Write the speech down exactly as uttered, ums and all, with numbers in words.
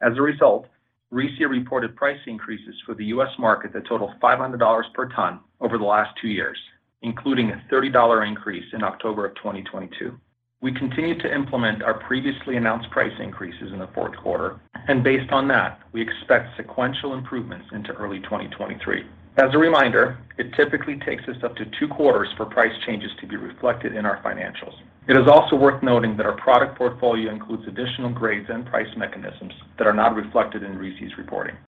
As a result, R I S I A reported price increases for the U S market that total five hundred dollars per ton over the last two years, including a thirty dollars increase in October of twenty twenty-two. We continue to implement our previously announced price increases in the fourth quarter, and based on that, we expect sequential improvements into early twenty twenty-three. As a reminder, it typically takes us up to two quarters for price changes to be reflected in our financials. It is also worth noting that our product portfolio includes additional grades and price mechanisms that are not reflected in R I S I's reporting.